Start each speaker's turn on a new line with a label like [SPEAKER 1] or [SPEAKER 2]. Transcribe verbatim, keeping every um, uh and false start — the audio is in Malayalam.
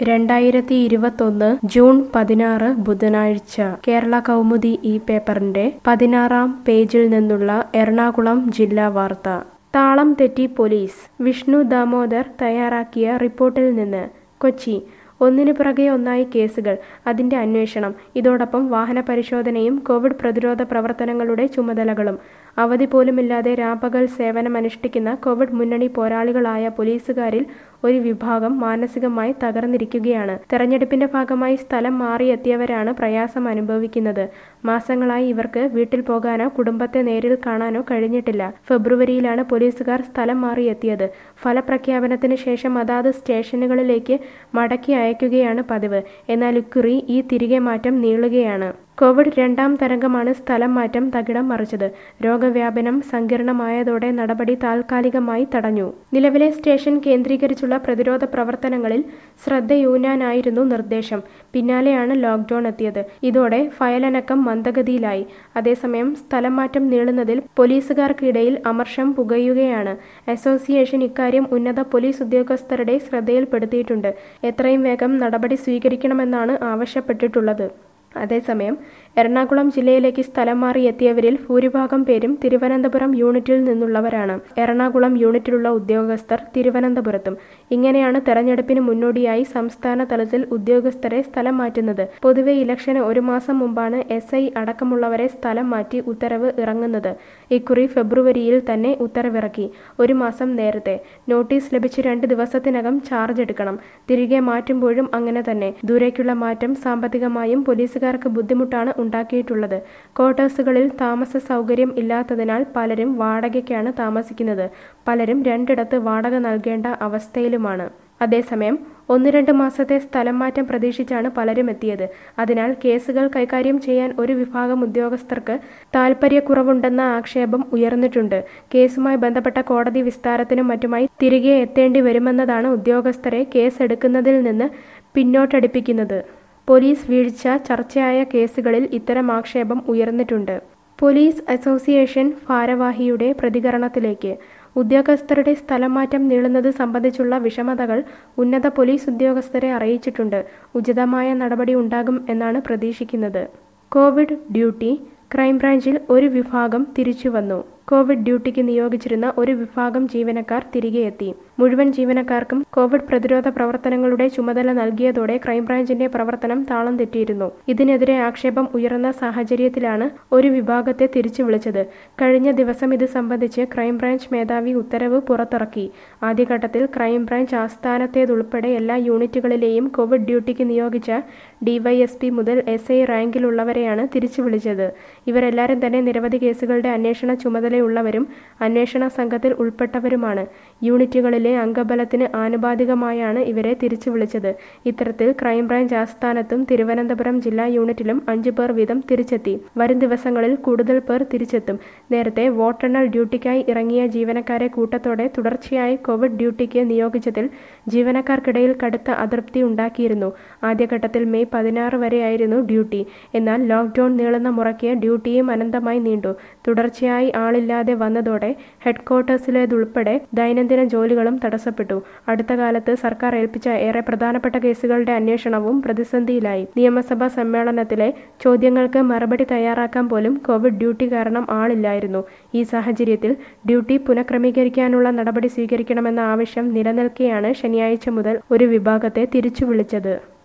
[SPEAKER 1] രണ്ടായിരത്തി ഇരുപത്തൊന്ന് ജൂൺ പതിനാറ് ബുധനാഴ്ച കേരള കൗമുദി ഈ പേപ്പറിന്റെ പതിനാറാം പേജിൽ നിന്നുള്ള എറണാകുളം ജില്ലാ വാർത്ത. താളം തെറ്റി പോലീസ്. വിഷ്ണു ദാമോദർ തയ്യാറാക്കിയ റിപ്പോർട്ടിൽ നിന്ന്. കൊച്ചി. ഒന്നിനു പിറകെ ഒന്നായി കേസുകൾ, അതിന്റെ അന്വേഷണം. ഇതോടൊപ്പം വാഹന പരിശോധനയും കോവിഡ് പ്രതിരോധ പ്രവർത്തനങ്ങളുടെ ചുമതലകളും. അവധി പോലുമില്ലാതെ രാപ്പകൽ സേവനമനുഷ്ഠിക്കുന്ന കോവിഡ് മുന്നണി പോരാളികളായ പോലീസുകാരിൽ ഒരു വിഭാഗം മാനസികമായി തകർന്നിരിക്കുകയാണ്. തെരഞ്ഞെടുപ്പിന്റെ ഭാഗമായി സ്ഥലം മാറിയെത്തിയവരാണ് പ്രയാസം അനുഭവിക്കുന്നത്. മാസങ്ങളായി ഇവർക്ക് വീട്ടിൽ പോകാനോ കുടുംബത്തെ നേരിൽ കാണാനോ കഴിഞ്ഞിട്ടില്ല. ഫെബ്രുവരിയിലാണ് പോലീസുകാർ സ്ഥലം മാറിയെത്തിയത്. ഫലപ്രഖ്യാപനത്തിന് ശേഷം അതാത് സ്റ്റേഷനുകളിലേക്ക് മടക്കി അയക്കുകയാണ് പതിവ്. എന്നാൽ ഇക്കുറി ഈ തിരികെ മാറ്റം നീളുകയാണ്. കോവിഡ് രണ്ടാം തരംഗമാണ് സ്ഥലം മാറ്റം തകിടം മറിച്ചത്. രോഗവ്യാപനം സങ്കീർണമായതോടെ നടപടി താൽക്കാലികമായി തടഞ്ഞു. നിലവിലെ സ്റ്റേഷൻ കേന്ദ്രീകരിച്ചുള്ള പ്രതിരോധ പ്രവർത്തനങ്ങളിൽ ശ്രദ്ധയൂന്നാനായിരുന്നു നിർദ്ദേശം. പിന്നാലെയാണ് ലോക്ക്ഡൌൺ എത്തിയത്. ഇതോടെ ഫയലനക്കം മന്ദഗതിയിലായി. അതേസമയം സ്ഥലം മാറ്റം നീളുന്നതിൽ പോലീസുകാർക്കിടയിൽ അമർഷം പുകയുകയാണ്. അസോസിയേഷൻ ഇക്കാര്യം ഉന്നത പോലീസ് ഉദ്യോഗസ്ഥരുടെ ശ്രദ്ധയിൽപ്പെടുത്തിയിട്ടുണ്ട്. എത്രയും വേഗം നടപടി സ്വീകരിക്കണമെന്നാണ് ആവശ്യപ്പെട്ടിട്ടുള്ളത്. അതേസമയം എറണാകുളം ജില്ലയിലേക്ക് സ്ഥലം മാറി എത്തിയവരിൽ ഭൂരിഭാഗം പേരും തിരുവനന്തപുരം യൂണിറ്റിൽ നിന്നുള്ളവരാണ്. എറണാകുളം യൂണിറ്റിലുള്ള ഉദ്യോഗസ്ഥർ തിരുവനന്തപുരത്തും. ഇങ്ങനെയാണ് തെരഞ്ഞെടുപ്പിന് മുന്നോടിയായി സംസ്ഥാന തലത്തിൽ ഉദ്യോഗസ്ഥരെ സ്ഥലം മാറ്റുന്നത്. പൊതുവെ ഇലക്ഷന് ഒരു മാസം മുമ്പാണ് എസ് ഐ അടക്കമുള്ളവരെ സ്ഥലം മാറ്റി ഉത്തരവ് ഇറങ്ങുന്നത്. ഇക്കുറി ഫെബ്രുവരിയിൽ തന്നെ ഉത്തരവിറക്കി. ഒരു മാസം നേരത്തെ. നോട്ടീസ് ലഭിച്ച് രണ്ട് ദിവസത്തിനകം ചാർജ് എടുക്കണം. തിരികെ മാറ്റുമ്പോഴും അങ്ങനെ തന്നെ. ദൂരേക്കുള്ള മാറ്റം സാമ്പത്തികമായും പോലീസുകാർക്ക് ബുദ്ധിമുട്ടാണ് ഉണ്ടാക്കിയിട്ടുള്ളത്. ക്വാർട്ടേഴ്സുകളിൽ താമസ സൗകര്യം ഇല്ലാത്തതിനാൽ പലരും വാടകയ്ക്കാണ് താമസിക്കുന്നത്. പലരും രണ്ടിടത്ത് വാടക നൽകേണ്ട അവസ്ഥയിലുമാണ്. അതേസമയം ഒന്ന് രണ്ട് മാസത്തെ സ്ഥലം മാറ്റം പ്രതീക്ഷിച്ചാണ് പലരും എത്തിയത്. അതിനാൽ കേസുകൾ കൈകാര്യം ചെയ്യാൻ ഒരു വിഭാഗം ഉദ്യോഗസ്ഥർക്ക് താൽപര്യക്കുറവുണ്ടെന്ന ആക്ഷേപം ഉയർന്നിട്ടുണ്ട്. കേസുമായി ബന്ധപ്പെട്ട കോടതി വിസ്താരത്തിനും മറ്റുമായി തിരികെ എത്തേണ്ടി വരുമെന്നതാണ് ഉദ്യോഗസ്ഥരെ കേസെടുക്കുന്നതിൽ നിന്ന് പിന്നോട്ടടിപ്പിക്കുന്നത്. പോലീസ് വീഴ്ച ചർച്ചയായ കേസുകളിൽ ഇത്തരം ആക്ഷേപം ഉയർന്നിട്ടുണ്ട്. പോലീസ് അസോസിയേഷൻ ഭാരവാഹിയുടെ പ്രതികരണത്തിലേക്ക്. ഉദ്യോഗസ്ഥരുടെ സ്ഥലം മാറ്റം നീളുന്നത് സംബന്ധിച്ചുള്ള വിഷമതകൾ ഉന്നത പോലീസ് ഉദ്യോഗസ്ഥരെ അറിയിച്ചിട്ടുണ്ട്. ഉചിതമായ നടപടി ഉണ്ടാകും എന്നാണ് പ്രതീക്ഷിക്കുന്നത്. Covid duty. ക്രൈംബ്രാഞ്ചിൽ ഒരു വിഭാഗം തിരിച്ചുവന്നു. കോവിഡ് ഡ്യൂട്ടിക്ക് നിയോഗിച്ചിരുന്ന ഒരു വിഭാഗം ജീവനക്കാർ തിരികെ എത്തി. മുഴുവൻ ജീവനക്കാർക്കും കോവിഡ് പ്രതിരോധ പ്രവർത്തനങ്ങളുടെ ചുമതല നൽകിയതോടെ ക്രൈംബ്രാഞ്ചിന്റെ പ്രവർത്തനം താളം തെറ്റിയിരുന്നു. ഇതിനെതിരെ ആക്ഷേപം ഉയർന്ന സാഹചര്യത്തിലാണ് ഒരു വിഭാഗത്തെ തിരിച്ചു വിളിച്ചത്. കഴിഞ്ഞ ദിവസം ഇത് സംബന്ധിച്ച് ക്രൈംബ്രാഞ്ച് മേധാവി ഉത്തരവ് പുറത്തിറക്കി. ആദ്യഘട്ടത്തിൽ ക്രൈംബ്രാഞ്ച് ആസ്ഥാനത്തേതുൾപ്പെടെ എല്ലാ യൂണിറ്റുകളിലെയും കോവിഡ് ഡ്യൂട്ടിക്ക് നിയോഗിച്ച ഡിവൈഎസ്പി മുതൽ എസ് ഐ റാങ്കിലുള്ളവരെയാണ് തിരിച്ചു വിളിച്ചത്. ഇവരെല്ലാവരും തന്നെ നിരവധി കേസുകളുടെ അന്വേഷണ ചുമതലയുള്ളവരും അന്വേഷണ സംഘത്തിൽ ഉൾപ്പെട്ടവരുമാണ്. യൂണിറ്റുകളിലെ അംഗബലത്തിന് ആനുപാതികമായാണ് ഇവരെ തിരിച്ചു വിളിച്ചത്. ഇത്തരത്തിൽ ക്രൈംബ്രാഞ്ച് ആസ്ഥാനത്തും തിരുവനന്തപുരം ജില്ലാ യൂണിറ്റിലും അഞ്ചു പേർ വീതം തിരിച്ചെത്തി. വരും ദിവസങ്ങളിൽ കൂടുതൽ പേർ തിരിച്ചെത്തും. നേരത്തെ വോട്ടെണ്ണൽ ഡ്യൂട്ടിക്കായി ഇറങ്ങിയ ജീവനക്കാരെ കൂട്ടത്തോടെ തുടർച്ചയായി കോവിഡ് ഡ്യൂട്ടിക്ക് നിയോഗിച്ചതിൽ ജീവനക്കാർക്കിടയിൽ കടുത്ത അതൃപ്തി ഉണ്ടാക്കിയിരുന്നു. ആദ്യഘട്ടത്തിൽ മെയ് പതിനാറ് വരെയായിരുന്നു ഡ്യൂട്ടി. എന്നാൽ ലോക്ക്ഡൌൺ നീളുന്ന മുറയ്ക്ക് ഡ്യൂട്ടിയും അനന്തമായി നീണ്ടു. തുടർച്ചയായി ആളില്ലാതെ വന്നതോടെ ഹെഡ്ക്വാർട്ടേഴ്സിലേതുൾപ്പെടെ ദൈനംദിന ജോലികളും തടസ്സപ്പെട്ടു. അടുത്ത കാലത്ത് സർക്കാർ ഏൽപ്പിച്ച ഏറെ പ്രധാനപ്പെട്ട കേസുകളുടെ അന്വേഷണവും പ്രതിസന്ധിയിലായി. നിയമസഭാ സമ്മേളനത്തിലെ ചോദ്യങ്ങൾക്ക് മറുപടി തയ്യാറാക്കാൻ പോലും കോവിഡ് ഡ്യൂട്ടി കാരണം ആളില്ലായിരുന്നു. ഈ സാഹചര്യത്തിൽ ഡ്യൂട്ടി പുനഃക്രമീകരിക്കാനുള്ള നടപടി സ്വീകരിക്കണമെന്ന ആവശ്യം നിലനിൽക്കെയാണ് ശനിയാഴ്ച മുതൽ ഒരു വിഭാഗത്തെ തിരിച്ചു വിളിച്ചത്.